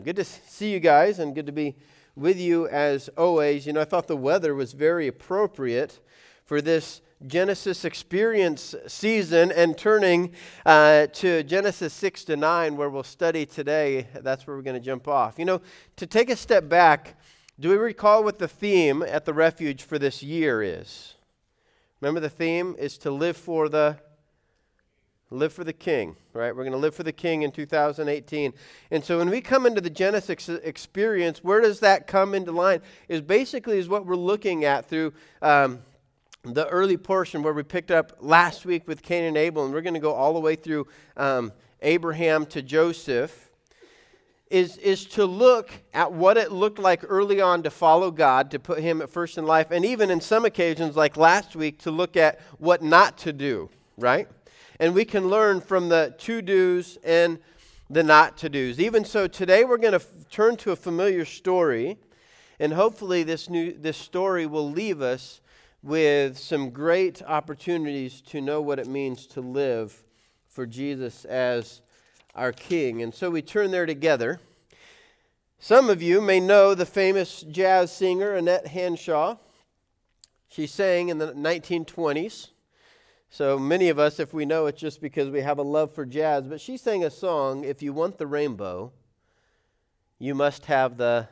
Good to see you guys and good to be with you as always. I thought the weather was very appropriate for this Genesis experience season and turning to Genesis 6 to 9 where we'll study today. That's where we're going to jump off. To take a step back, do we recall what the theme at the Refuge for this year is? Remember the theme is to live for the King, right? We're going to live for the King in 2018. And so when we come into the Genesis experience, where does that come into line? Is what we're looking at through the early portion where we picked up last week with Cain and Abel, and we're going to go all the way through Abraham to Joseph, is to look at what it looked like early on to follow God, to put Him at first in life, and even in some occasions, like last week, to look at what not to do, right? And we can learn from the to-dos and the not-to-dos. Even so, today we're going to turn to a familiar story, and hopefully this story will leave us with some great opportunities to know what it means to live for Jesus as our King. And so we turn there together. Some of you may know the famous jazz singer Annette Hanshaw. She sang in the 1920s. So many of us, if we know, it's just because we have a love for jazz. But she sang a song, "If you want the rainbow, you must have the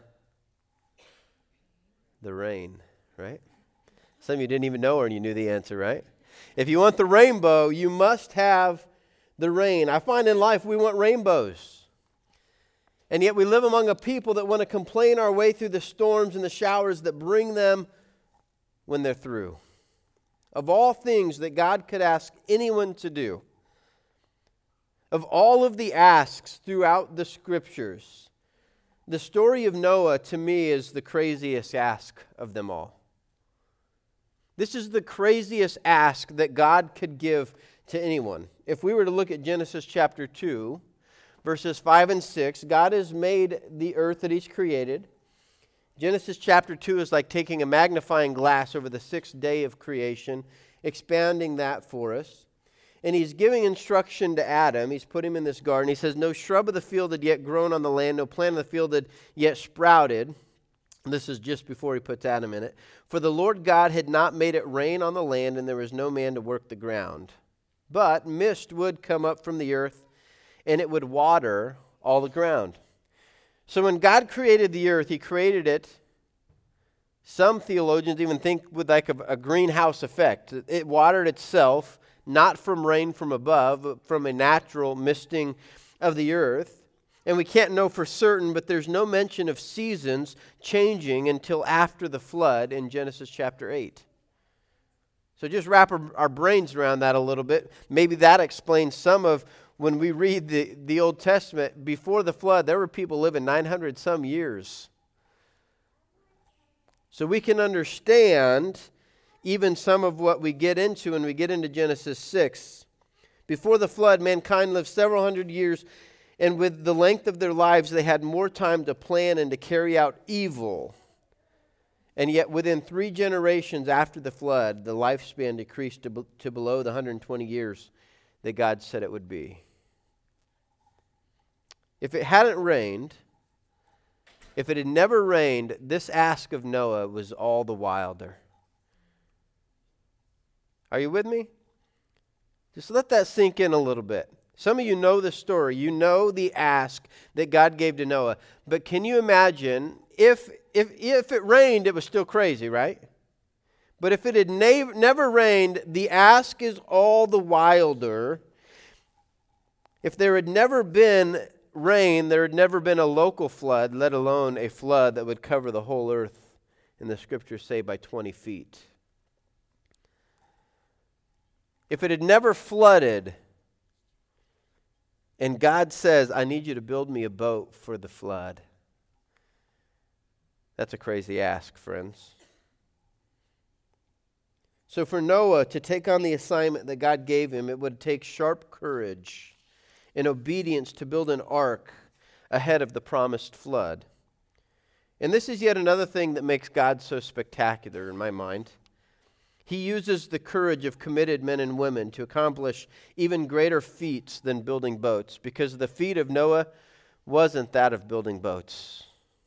rain," right? Some of you didn't even know her and you knew the answer, right? If you want the rainbow, you must have the rain. I find in life we want rainbows. And yet we live among a people that want to complain our way through the storms and the showers that bring them when they're through. Of all things that God could ask anyone to do, of all of the asks throughout the Scriptures, the story of Noah to me is the craziest ask of them all. This is the craziest ask that God could give to anyone. If we were to look at Genesis chapter 2, verses 5 and 6, God has made the earth that He's created. Genesis chapter 2 is like taking a magnifying glass over the sixth day of creation, expanding that for us. And He's giving instruction to Adam. He's put him in this garden. He says, "No shrub of the field had yet grown on the land, no plant of the field had yet sprouted." This is just before He puts Adam in it. "For the Lord God had not made it rain on the land, and there was no man to work the ground. But mist would come up from the earth, and it would water all the ground." So when God created the earth, He created it, some theologians even think with like a greenhouse effect. It watered itself, not from rain from above, but from a natural misting of the earth. And we can't know for certain, but there's no mention of seasons changing until after the flood in Genesis chapter 8. So just wrap our brains around that a little bit. Maybe that explains some of when we read the Old Testament. Before the flood, there were people living 900 some years. So we can understand even some of what we get into when we get into Genesis 6. Before the flood, mankind lived several hundred years, and with the length of their lives, they had more time to plan and to carry out evil. And yet within 3 generations after the flood, the lifespan decreased to below the 120 years that God said it would be. If it hadn't rained, if it had never rained, this ask of Noah was all the wilder. Are you with me? Just let that sink in a little bit. Some of you know the story. You know the ask that God gave to Noah. But can you imagine if it rained, it was still crazy, right? But if it had never rained, the ask is all the wilder. If there had never been rain, there had never been a local flood, let alone a flood that would cover the whole earth, in the Scriptures say, by 20 feet. If it had never flooded, and God says, "I need you to build me a boat for the flood." That's a crazy ask, friends. So for Noah to take on the assignment that God gave him, it would take sharp courage and obedience to build an ark ahead of the promised flood. And this is yet another thing that makes God so spectacular in my mind. He uses the courage of committed men and women to accomplish even greater feats than building boats, because the feat of Noah wasn't that of building boats.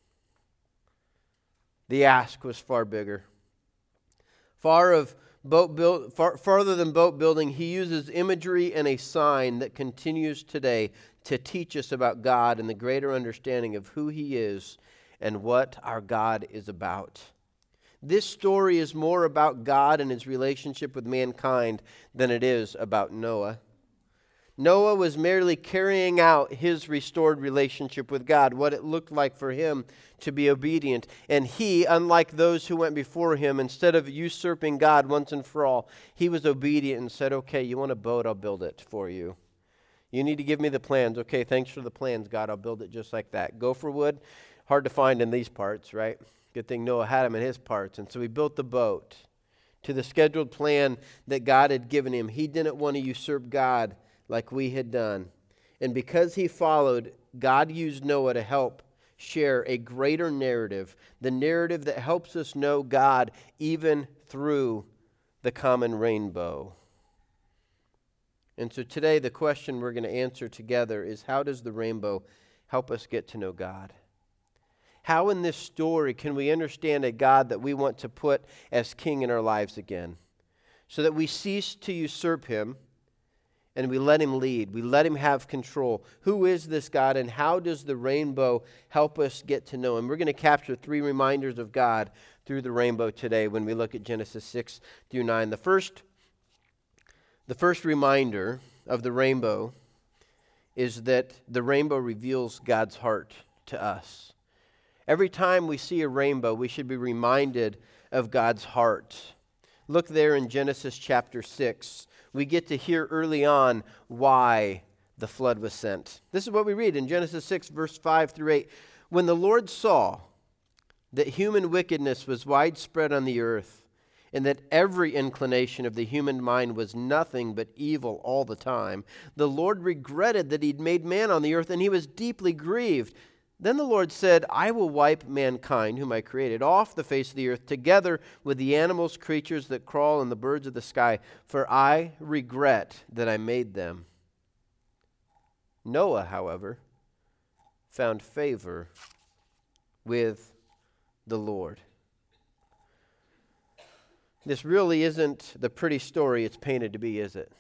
The ask was far bigger. Farther than boat building, he uses imagery and a sign that continues today to teach us about God and the greater understanding of who he is and what our God is about. This story is more about God and his relationship with mankind than it is about Noah. Noah was merely carrying out his restored relationship with God, what it looked like for him to be obedient. And he, unlike those who went before him, instead of usurping God once and for all, he was obedient and said, okay, you want a boat, I'll build it for you. You need to give me the plans. Okay, thanks for the plans, God, I'll build it just like that. Gopher wood, hard to find in these parts, right? Good thing Noah had them in his parts. And so he built the boat to the scheduled plan that God had given him. He didn't want to usurp God like we had done. And because he followed, God used Noah to help share a greater narrative, the narrative that helps us know God even through the common rainbow. And so today the question we're going to answer together is, how does the rainbow help us get to know God? How in this story can we understand a God that we want to put as king in our lives again, so that we cease to usurp him and we let him lead, we let him have control? Who is this God, and how does the rainbow help us get to know him? We're going to capture 3 reminders of God through the rainbow today when we look at Genesis 6 through 9. The first reminder of the rainbow is that the rainbow reveals God's heart to us. Every time we see a rainbow, we should be reminded of God's heart. Look there in Genesis chapter 6. We get to hear early on why the flood was sent. This is what we read in Genesis 6, verse 5 through 8. When the Lord saw that human wickedness was widespread on the earth, and that every inclination of the human mind was nothing but evil all the time, the Lord regretted that he'd made man on the earth, and he was deeply grieved. Then the Lord said, I will wipe mankind, whom I created, off the face of the earth, together with the animals, creatures that crawl, and the birds of the sky, for I regret that I made them. Noah, however, found favor with the Lord. This really isn't the pretty story it's painted to be, is it?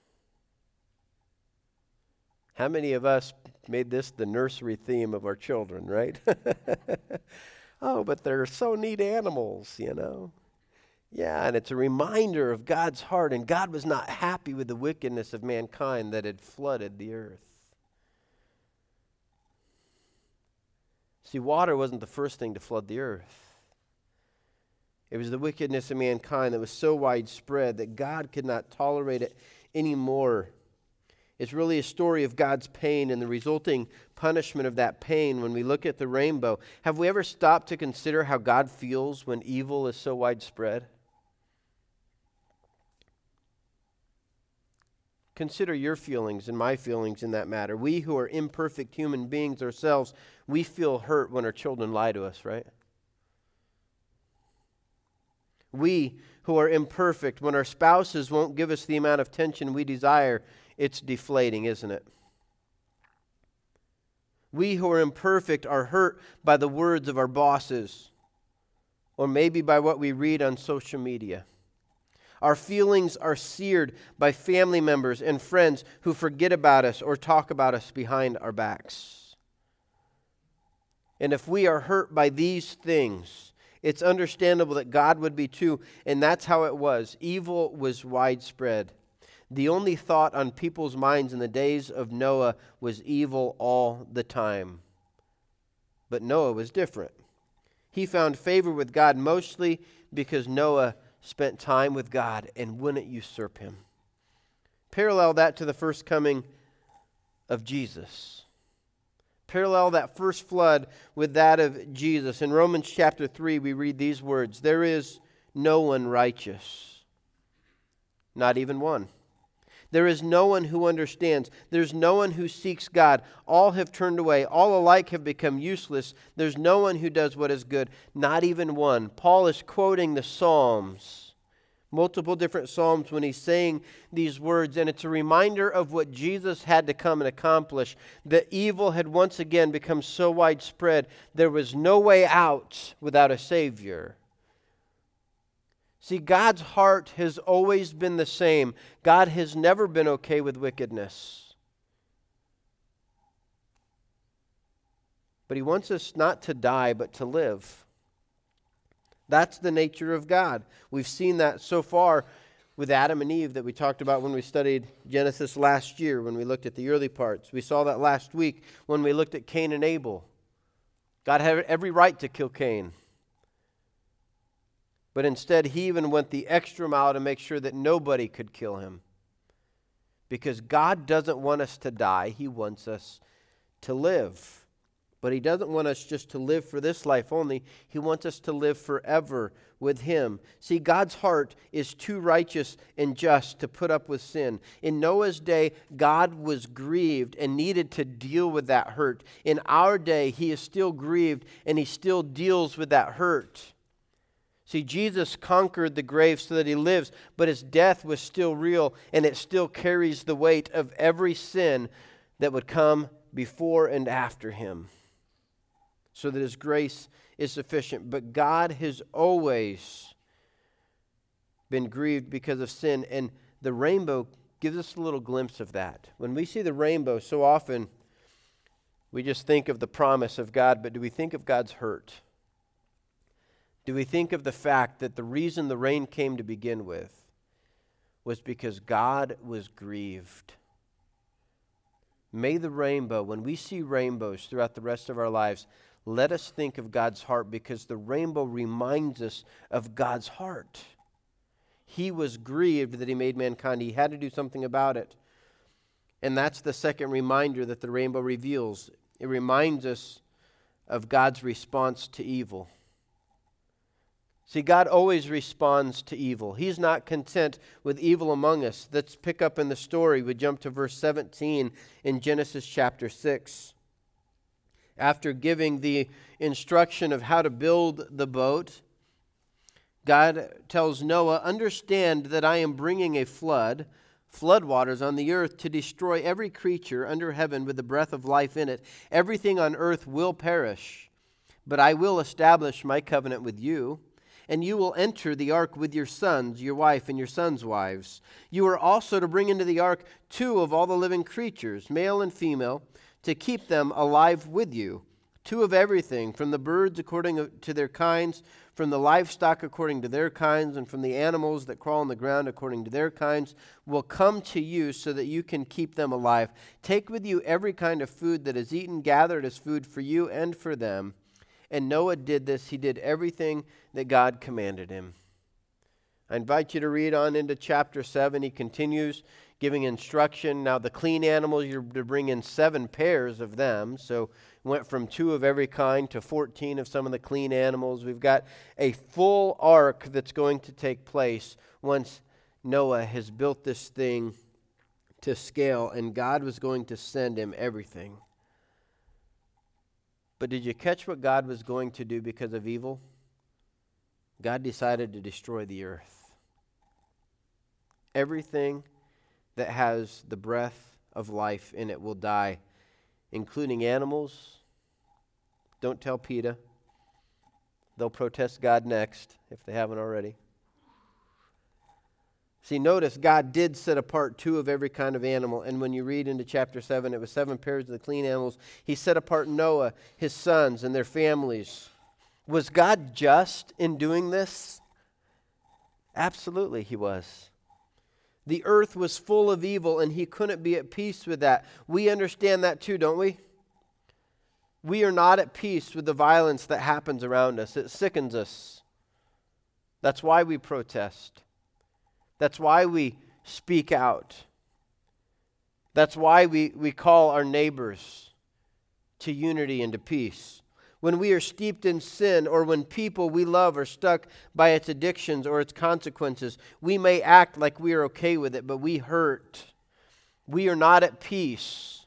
How many of us made this the nursery theme of our children, right? Oh, but they're so neat animals, you know. Yeah, and it's a reminder of God's heart, and God was not happy with the wickedness of mankind that had flooded the earth. See, water wasn't the first thing to flood the earth. It was the wickedness of mankind that was so widespread that God could not tolerate it anymore. It's really a story of God's pain and the resulting punishment of that pain when we look at the rainbow. Have we ever stopped to consider how God feels when evil is so widespread? Consider your feelings and my feelings in that matter. We who are imperfect human beings ourselves, we feel hurt when our children lie to us, right? We who are imperfect, when our spouses won't give us the amount of attention we desire, it's deflating, isn't it? We who are imperfect are hurt by the words of our bosses, or maybe by what we read on social media. Our feelings are seared by family members and friends who forget about us or talk about us behind our backs. And if we are hurt by these things, it's understandable that God would be too, and that's how it was. Evil was widespread. The only thought on people's minds in the days of Noah was evil all the time. But Noah was different. He found favor with God mostly because Noah spent time with God and wouldn't usurp him. Parallel that to the first coming of Jesus. Parallel that first flood with that of Jesus. In Romans chapter 3, we read these words, "There is no one righteous, not even one. There is no one who understands. There's no one who seeks God. All have turned away. All alike have become useless. There's no one who does what is good, not even one." Paul is quoting the Psalms, Multiple different Psalms when he's saying these words, and it's a reminder of what Jesus had to come and accomplish. That evil had once again become so widespread, there was no way out without a Savior. See, God's heart has always been the same. God has never been okay with wickedness. But he wants us not to die, but to live. That's the nature of God. We've seen that so far with Adam and Eve that we talked about when we studied Genesis last year, when we looked at the early parts. We saw that last week when we looked at Cain and Abel. God had every right to kill Cain. But instead, he even went the extra mile to make sure that nobody could kill him. Because God doesn't want us to die. He wants us to live. But he doesn't want us just to live for this life only. He wants us to live forever with him. See, God's heart is too righteous and just to put up with sin. In Noah's day, God was grieved and needed to deal with that hurt. In our day, he is still grieved and he still deals with that hurt. See, Jesus conquered the grave so that he lives, but his death was still real and it still carries the weight of every sin that would come before and after him, so that his grace is sufficient. But God has always been grieved because of sin, and the rainbow gives us a little glimpse of that. When we see the rainbow, so often we just think of the promise of God, but do we think of God's hurt? Do we think of the fact that the reason the rain came to begin with was because God was grieved? May the rainbow, when we see rainbows throughout the rest of our lives, let us think of God's heart, because the rainbow reminds us of God's heart. He was grieved that he made mankind. He had to do something about it. And that's the second reminder that the rainbow reveals. It reminds us of God's response to evil. See, God always responds to evil. He's not content with evil among us. Let's pick up in the story. We jump to verse 17 in Genesis chapter 6. After giving the instruction of how to build the boat, God tells Noah, "Understand that I am bringing a floodwaters on the earth to destroy every creature under heaven with the breath of life in it. Everything on earth will perish, but I will establish my covenant with you. And you will enter the ark with your sons, your wife, and your sons' wives. You are also to bring into the ark 2 of all the living creatures, male and female, to keep them alive with you. 2 of everything, from the birds according to their kinds, from the livestock according to their kinds, and from the animals that crawl on the ground according to their kinds, will come to you so that you can keep them alive. Take with you every kind of food that is eaten, gathered as food for you and for them." And Noah did this. He did everything that God commanded him. I invite you to read on into chapter 7. He continues giving instruction. Now the clean animals, you're to bring in 7 pairs of them. So went from 2 of every kind to 14 of some of the clean animals. We've got a full ark that's going to take place once Noah has built this thing to scale, and God was going to send him everything. But did you catch what God was going to do because of evil? God decided to destroy the earth. Everything that has the breath of life in it will die, including animals. Don't tell PETA. They'll protest God next if they haven't already. See, notice God did set apart 2 of every kind of animal. And when you read into chapter 7, it was 7 pairs of the clean animals. He set apart Noah, his sons, and their families. Was God just in doing this? Absolutely, he was. The earth was full of evil, and he couldn't be at peace with that. We understand that too, don't we? We are not at peace with the violence that happens around us. It sickens us. That's why we protest. That's why we speak out. That's why we call our neighbors to unity and to peace. When we are steeped in sin, or when people we love are stuck by its addictions or its consequences, we may act like we are okay with it, but we hurt. We are not at peace.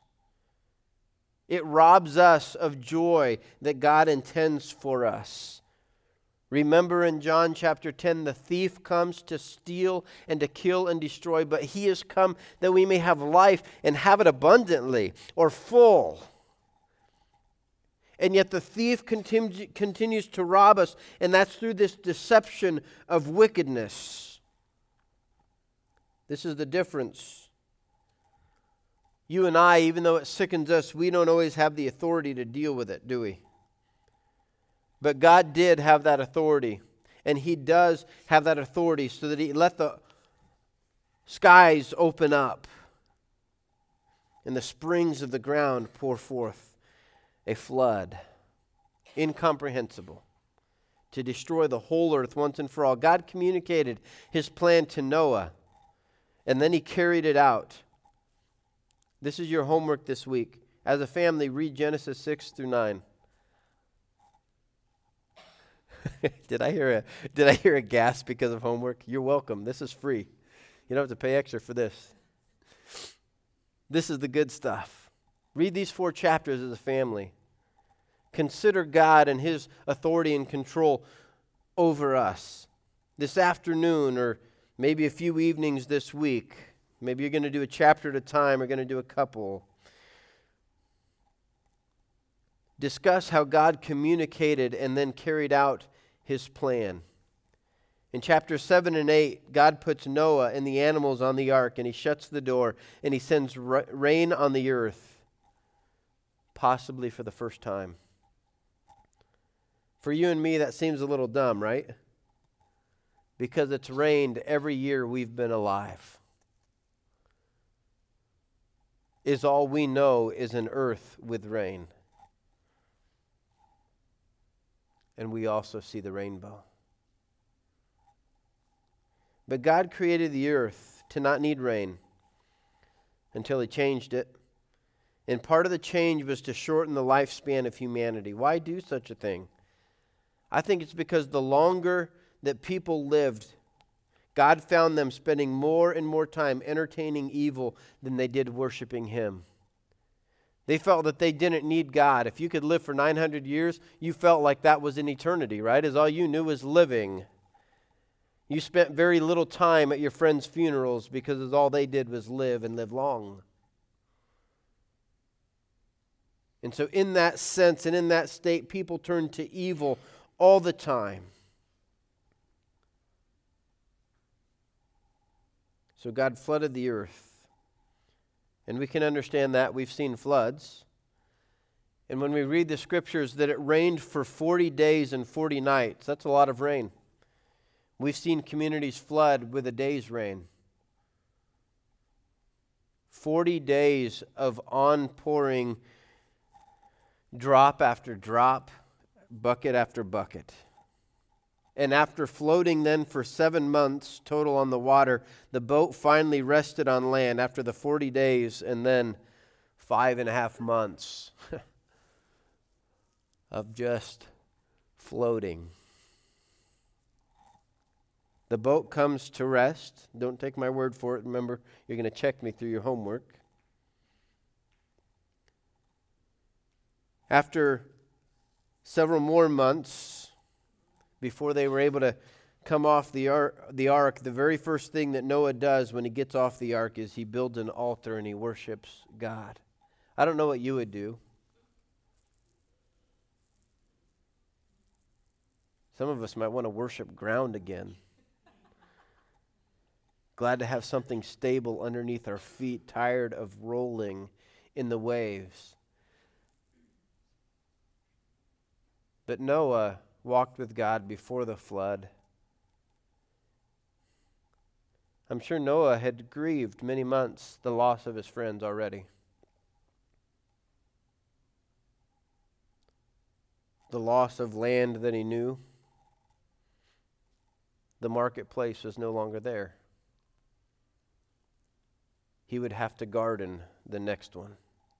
It robs us of joy that God intends for us. Remember in John chapter 10, the thief comes to steal and to kill and destroy, but he has come that we may have life and have it abundantly or full. And yet the thief continues to rob us, and that's through this deception of wickedness. This is the difference. You and I, even though it sickens us, we don't always have the authority to deal with it, do we? But God did have that authority, and He does have that authority so that He let the skies open up and the springs of the ground pour forth a flood, incomprehensible, to destroy the whole earth once and for all. God communicated His plan to Noah, and then He carried it out. This is your homework this week. As a family, read Genesis 6 through 9. Did I hear a gasp because of homework? You're welcome. This is free. You don't have to pay extra for this. This is the good stuff. Read these 4 chapters as a family. Consider God and His authority and control over us. This afternoon, or maybe a few evenings this week, maybe you're going to do a chapter at a time, or going to do a couple. Discuss how God communicated and then carried out His plan. In chapter 7 and 8, God puts Noah and the animals on the ark, and He shuts the door, and He sends rain on the earth, possibly for the first time. For you and me, that seems a little dumb, right? Because it's rained every year we've been alive. Is all we know is an earth with rain. And we also see the rainbow. But God created the earth to not need rain until He changed it. And part of the change was to shorten the lifespan of humanity. Why do such a thing? I think it's because the longer that people lived, God found them spending more and more time entertaining evil than they did worshiping Him. They felt that they didn't need God. If you could live for 900 years, you felt like that was an eternity, right? As all you knew was living. You spent very little time at your friends' funerals because all they did was live and live long. And so in that sense and in that state, people turned to evil all the time. So God flooded the earth. And we can understand that. We've seen floods. And when we read the scriptures that it rained for 40 days and 40 nights, that's a lot of rain. We've seen communities flood with a day's rain. 40 days of on-pouring drop after drop, bucket after bucket. And after floating then for 7 months total on the water, the boat finally rested on land after the 40 days and then 5.5 months of just floating. The boat comes to rest. Don't take my word for it. Remember, you're going to check me through your homework. After several more months, before they were able to come off the ark, the very first thing that Noah does when he gets off the ark is he builds an altar and he worships God. I don't know what you would do. Some of us might want to worship ground again. Glad to have something stable underneath our feet, tired of rolling in the waves. But Noah walked with God before the flood. I'm sure Noah had grieved many months the loss of his friends already. The loss of land that he knew. The marketplace was no longer there. He would have to garden the next one.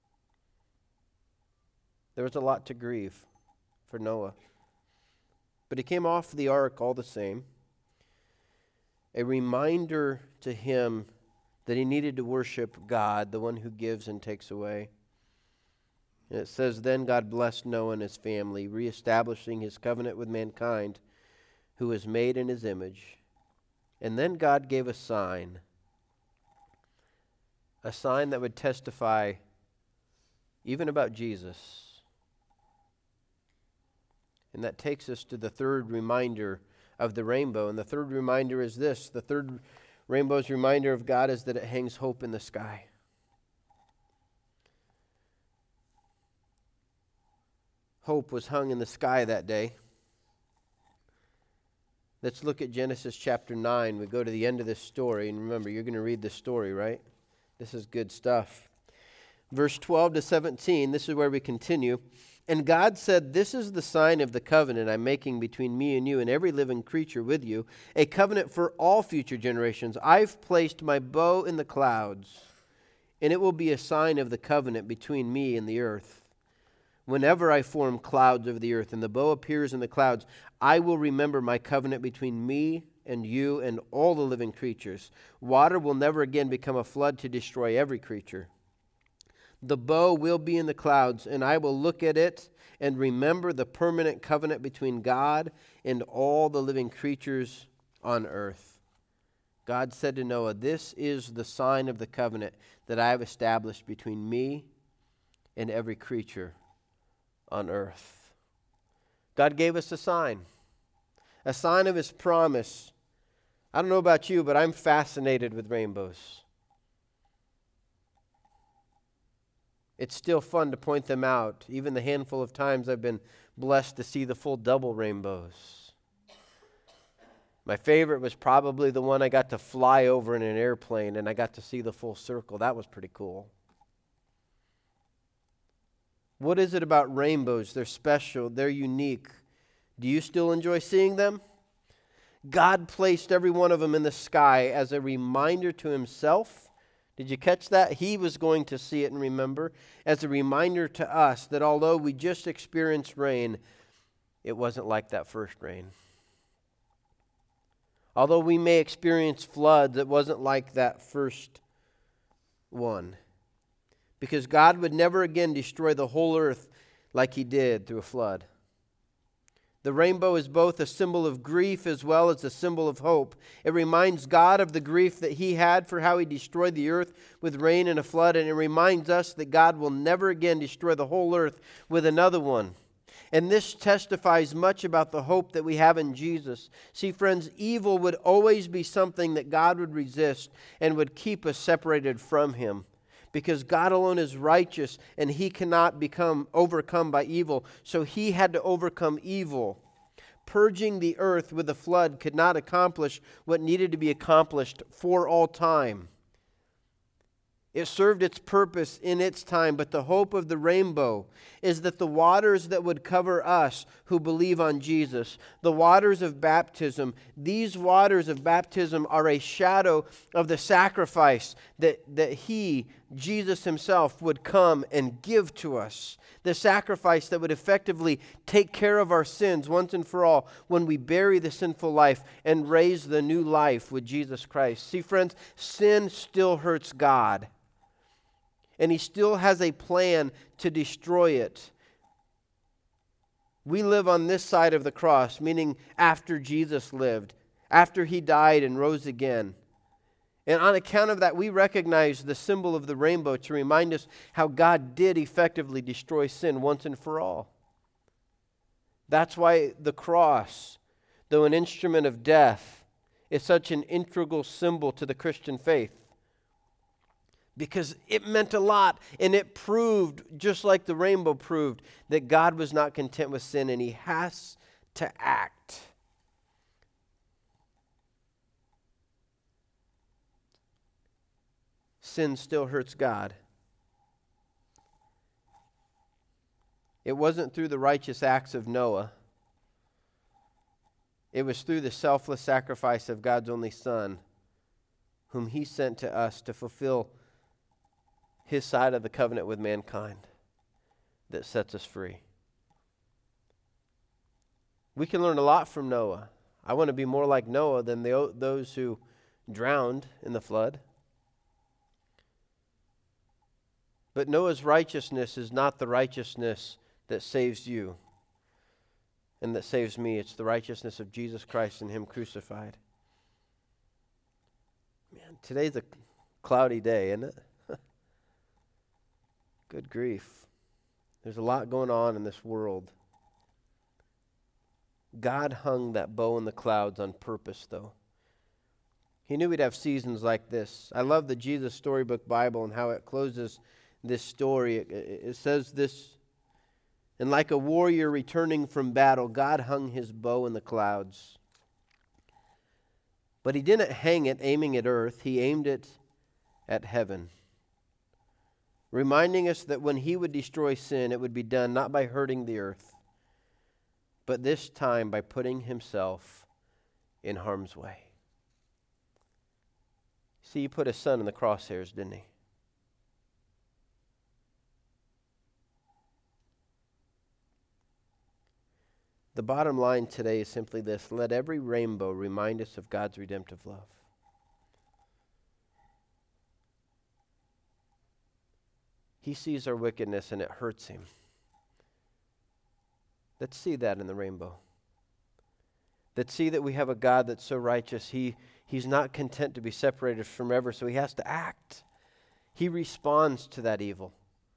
There was a lot to grieve for Noah. But he came off the ark all the same. A reminder to him that he needed to worship God, the one who gives and takes away. And it says, then God blessed Noah and his family, reestablishing His covenant with mankind, who was made in his image. And then God gave a sign that would testify even about Jesus. And that takes us to the third reminder of the rainbow. And the third reminder is this. The third rainbow's reminder of God is that it hangs hope in the sky. Hope was hung in the sky that day. Let's look at Genesis chapter 9. We go to the end of this story. And remember, you're going to read this story, right? This is good stuff. Verse 12 to 17, this is where we continue. And God said, "This is the sign of the covenant I'm making between me and you and every living creature with you, a covenant for all future generations. I've placed my bow in the clouds, and it will be a sign of the covenant between me and the earth. Whenever I form clouds over the earth and the bow appears in the clouds, I will remember my covenant between me and you and all the living creatures. Water will never again become a flood to destroy every creature. The bow will be in the clouds, and I will look at it and remember the permanent covenant between God and all the living creatures on earth." God said to Noah, "This is the sign of the covenant that I have established between me and every creature on earth." God gave us a sign of his promise. I don't know about you, but I'm fascinated with rainbows. It's still fun to point them out, even the handful of times I've been blessed to see the full double rainbows. My favorite was probably the one I got to fly over in an airplane and I got to see the full circle. That was pretty cool. What is it about rainbows? They're special. They're unique. Do you still enjoy seeing them? God placed every one of them in the sky as a reminder to himself. Did you catch that? He was going to see it and remember, as a reminder to us that although we just experienced rain, it wasn't like that first rain. Although we may experience floods, it wasn't like that first one. Because God would never again destroy the whole earth like he did through a flood. The rainbow is both a symbol of grief as well as a symbol of hope. It reminds God of the grief that he had for how he destroyed the earth with rain and a flood, and it reminds us that God will never again destroy the whole earth with another one. And this testifies much about the hope that we have in Jesus. See, friends, evil would always be something that God would resist and would keep us separated from him. Because God alone is righteous and he cannot become overcome by evil. So he had to overcome evil. Purging the earth with a flood could not accomplish what needed to be accomplished for all time. It served its purpose in its time, but the hope of the rainbow is that the waters that would cover us who believe on Jesus, the waters of baptism, these waters of baptism are a shadow of the sacrifice that he, Jesus himself, would come and give to us. The sacrifice that would effectively take care of our sins once and for all when we bury the sinful life and raise the new life with Jesus Christ. See, friends, sin still hurts God. And he still has a plan to destroy it. We live on this side of the cross, meaning after Jesus lived, after he died and rose again. And on account of that, we recognize the symbol of the rainbow to remind us how God did effectively destroy sin once and for all. That's why the cross, though an instrument of death, is such an integral symbol to the Christian faith. Because it meant a lot, and it proved, just like the rainbow proved, that God was not content with sin, and he has to act. Sin still hurts God. It wasn't through the righteous acts of Noah. It was through the selfless sacrifice of God's only Son, whom he sent to us to fulfill his side of the covenant with mankind, that sets us free. We can learn a lot from Noah. I want to be more like Noah than those who drowned in the flood. But Noah's righteousness is not the righteousness that saves you. and that saves me. It's the righteousness of Jesus Christ and Him crucified. Man, today's a cloudy day, isn't it? Good grief. There's a lot going on in this world. God hung that bow in the clouds on purpose, though. He knew we'd have seasons like this. I love the Jesus Storybook Bible and how it closes this story. It says this, and like a warrior returning from battle, God hung His bow in the clouds. But He didn't hang it aiming at earth. He aimed it at heaven, reminding us that when He would destroy sin, it would be done not by hurting the earth, but this time by putting Himself in harm's way. See, He put His Son in the crosshairs, didn't He? The bottom line today is simply this: let every rainbow remind us of God's redemptive love. He sees our wickedness and it hurts Him. Let's see that in the rainbow. Let's see that we have a God that's so righteous. He's not content to be separated from ever, so He has to act. He responds to that evil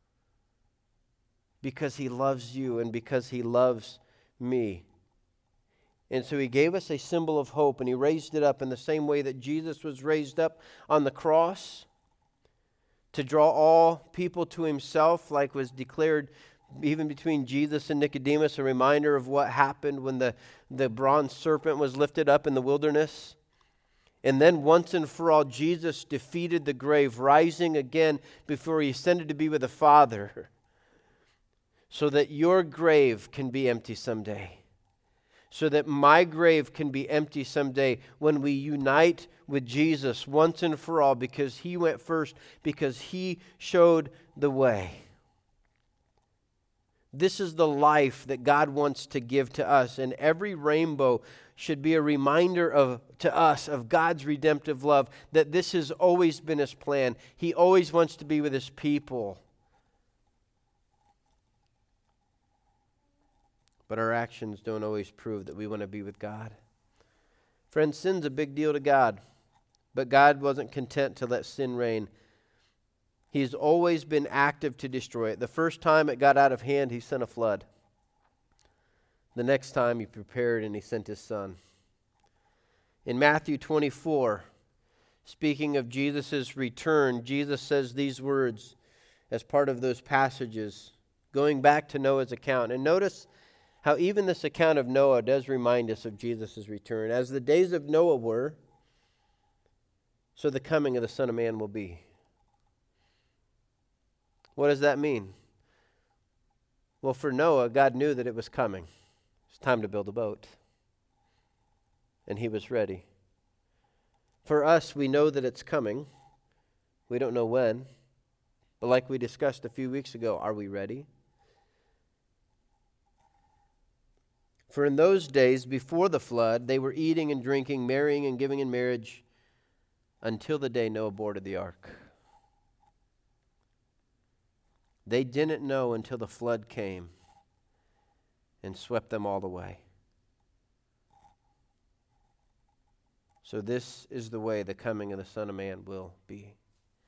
because He loves you and because He loves me. And so He gave us a symbol of hope, and He raised it up in the same way that Jesus was raised up on the cross to draw all people to Himself, like was declared even between Jesus and Nicodemus, a reminder of what happened when the bronze serpent was lifted up in the wilderness. And then once and for all, Jesus defeated the grave, rising again before He ascended to be with the Father, so that your grave can be empty someday. So that my grave can be empty someday when we unite with Jesus once and for all, because He went first, because He showed the way. This is the life that God wants to give to us, and every rainbow should be a reminder to us of God's redemptive love, that this has always been His plan. He always wants to be with His people. But our actions don't always prove that we want to be with God. Friends, sin's a big deal to God, but God wasn't content to let sin reign. He's always been active to destroy it. The first time it got out of hand, He sent a flood. The next time He prepared and He sent His Son. In Matthew 24, speaking of Jesus' return, Jesus says these words as part of those passages, going back to Noah's account. And notice how even this account of Noah does remind us of Jesus' return. As the days of Noah were, so the coming of the Son of Man will be. What does that mean? Well, for Noah, God knew that it was coming. It's time to build a boat. And he was ready. For us, we know that it's coming. We don't know when. But like we discussed a few weeks ago, are we ready? For in those days before the flood, they were eating and drinking, marrying and giving in marriage until the day Noah boarded the ark. They didn't know until the flood came and swept them all away. So this is the way the coming of the Son of Man will be.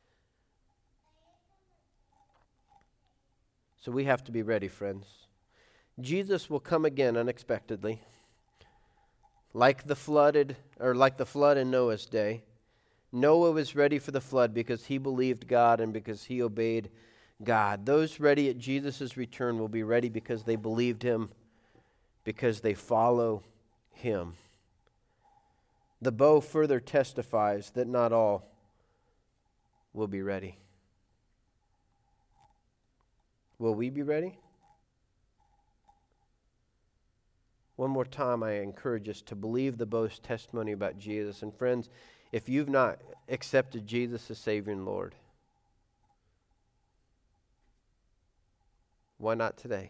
So we have to be ready, friends. Jesus will come again unexpectedly, like the flood in Noah's day. Noah was ready for the flood because he believed God and because he obeyed God. Those ready at Jesus' return will be ready because they believed Him, because they follow Him. The bow further testifies that not all will be ready. Will we be ready? One more time, I encourage us to believe the bow's testimony about Jesus. And friends, if you've not accepted Jesus as Savior and Lord, why not today?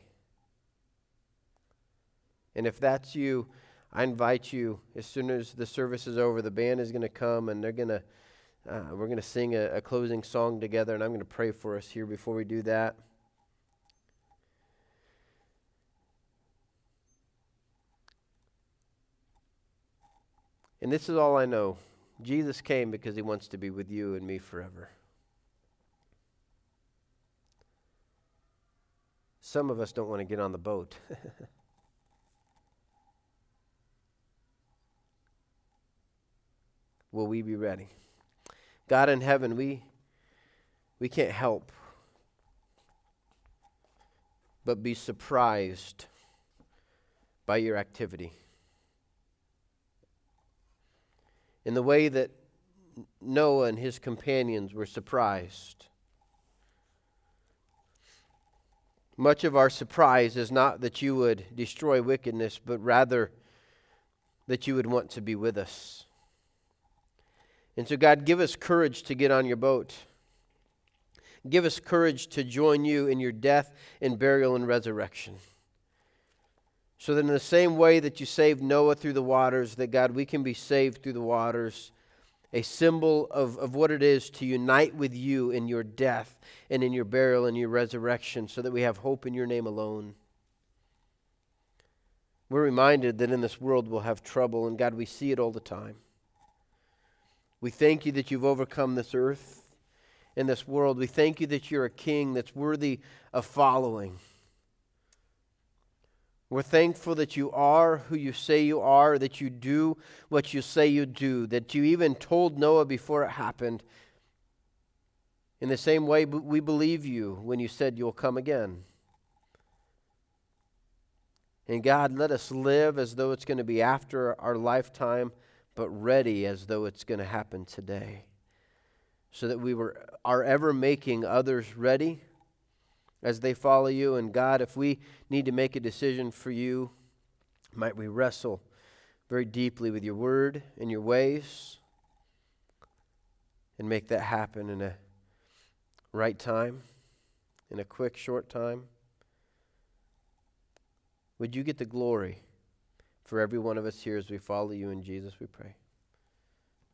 And if that's you, I invite you, as soon as the service is over, the band is going to come and we're going to sing a closing song together, and I'm going to pray for us here before we do that. And this is all I know. Jesus came because he wants to be with you and me forever. Some of us don't want to get on the boat. Will we be ready? God in heaven, we can't help but be surprised by your activity. In the way that Noah and his companions were surprised. Much of our surprise is not that you would destroy wickedness, but rather that you would want to be with us. And so God, give us courage to get on your boat. Give us courage to join you in your death and burial and resurrection. So that in the same way that you saved Noah through the waters, that God, we can be saved through the waters, a symbol of what it is to unite with you in your death and in your burial and your resurrection, so that we have hope in your name alone. We're reminded that in this world we'll have trouble, and God, we see it all the time. We thank you that you've overcome this earth and this world. We thank you that you're a king that's worthy of following. We're thankful that you are who you say you are, that you do what you say you do, that you even told Noah before it happened. In the same way, we believe you when you said you'll come again. And God, let us live as though it's going to be after our lifetime, but ready as though it's going to happen today. So that we are ever making others ready as they follow you. And God, if we need to make a decision for you, might we wrestle very deeply with your word and your ways and make that happen in a right time, in a quick, short time. Would you get the glory for every one of us here as we follow you in Jesus, we pray.